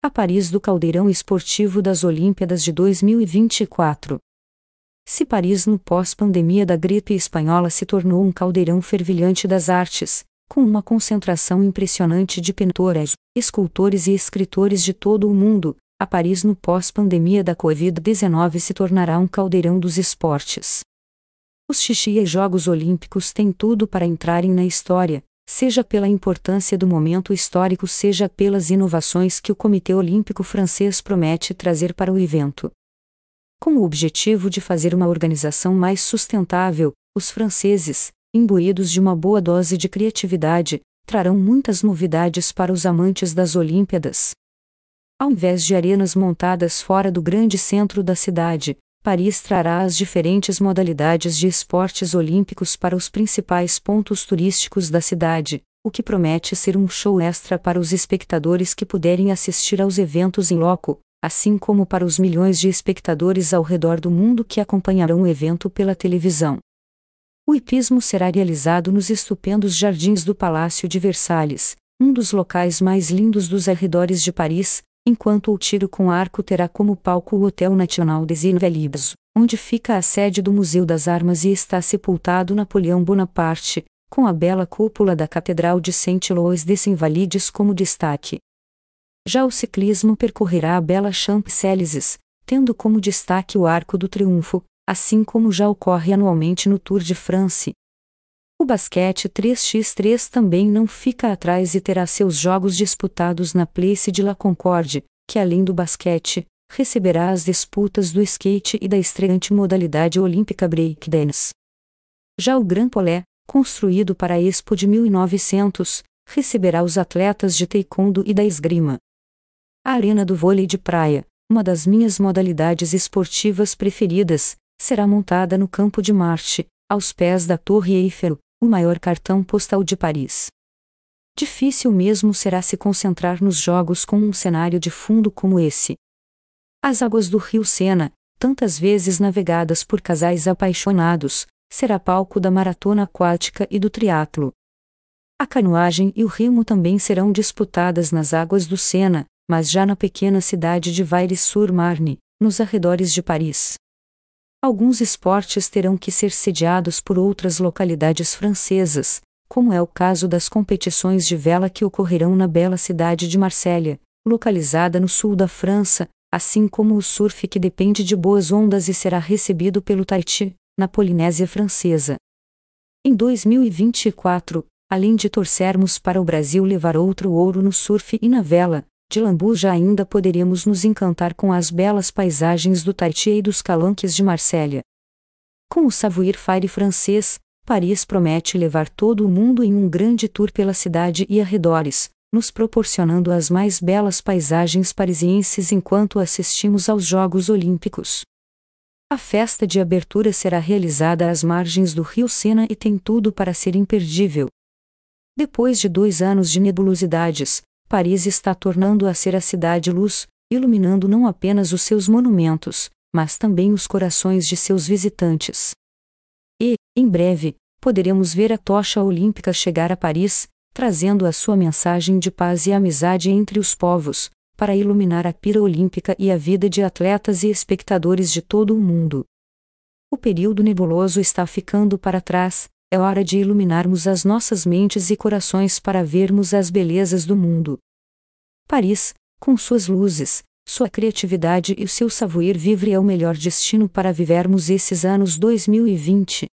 A Paris do caldeirão esportivo das Olimpíadas de 2024. Se Paris no pós-pandemia da gripe espanhola se tornou um caldeirão fervilhante das artes, com uma concentração impressionante de pintores, escultores e escritores de todo o mundo, a Paris no pós-pandemia da Covid-19 se tornará um caldeirão dos esportes. Os Xixi Jogos Olímpicos têm tudo para entrarem na história, seja pela importância do momento histórico, seja pelas inovações que o Comitê Olímpico Francês promete trazer para o evento. Com o objetivo de fazer uma organização mais sustentável, os franceses, imbuídos de uma boa dose de criatividade, trarão muitas novidades para os amantes das Olimpíadas. Ao invés de arenas montadas fora do grande centro da cidade, Paris trará as diferentes modalidades de esportes olímpicos para os principais pontos turísticos da cidade, o que promete ser um show extra para os espectadores que puderem assistir aos eventos em loco, assim como para os milhões de espectadores ao redor do mundo que acompanharão o evento pela televisão. O hipismo será realizado nos estupendos jardins do Palácio de Versalhes, um dos locais mais lindos dos arredores de Paris, enquanto o tiro com arco terá como palco o Hotel National des Invalides, onde fica a sede do Museu das Armas e está sepultado Napoleão Bonaparte, com a bela cúpula da Catedral de Saint-Louis des Invalides como destaque. Já o ciclismo percorrerá a bela Champs-Élysées, tendo como destaque o Arco do Triunfo, assim como já ocorre anualmente no Tour de France. O basquete 3x3 também não fica atrás e terá seus jogos disputados na Place de la Concorde, que além do basquete, receberá as disputas do skate e da estreante modalidade olímpica breakdance. Já o Grand Palais, construído para a Expo de 1900, receberá os atletas de taekwondo e da esgrima. A arena do vôlei de praia, uma das minhas modalidades esportivas preferidas, será montada no Campo de Marte, aos pés da Torre Eiffel, o maior cartão postal de Paris. Difícil mesmo será se concentrar nos jogos com um cenário de fundo como esse. As águas do rio Sena, tantas vezes navegadas por casais apaixonados, será palco da maratona aquática e do triatlo. A canoagem e o remo também serão disputadas nas águas do Sena, mas já na pequena cidade de Vaires-sur-Marne, nos arredores de Paris. Alguns esportes terão que ser sediados por outras localidades francesas, como é o caso das competições de vela que ocorrerão na bela cidade de Marsella, localizada no sul da França, assim como o surf que depende de boas ondas e será recebido pelo Tahiti, na Polinésia Francesa. Em 2024, além de torcermos para o Brasil levar outro ouro no surf e na vela, de lambuja ainda poderíamos nos encantar com as belas paisagens do Tahiti e dos Calanques de Marsella. Com o Savoir Faire francês, Paris promete levar todo o mundo em um grande tour pela cidade e arredores, nos proporcionando as mais belas paisagens parisienses enquanto assistimos aos Jogos Olímpicos. A festa de abertura será realizada às margens do rio Sena e tem tudo para ser imperdível. Depois de 2 anos de nebulosidades, Paris está tornando a ser a cidade-luz, iluminando não apenas os seus monumentos, mas também os corações de seus visitantes. E, em breve, poderemos ver a tocha olímpica chegar a Paris, trazendo a sua mensagem de paz e amizade entre os povos, para iluminar a pira olímpica e a vida de atletas e espectadores de todo o mundo. O período nebuloso está ficando para trás, é hora de iluminarmos as nossas mentes e corações para vermos as belezas do mundo. Paris, com suas luzes, sua criatividade e o seu savoir-vivre é o melhor destino para vivermos esses anos 2020.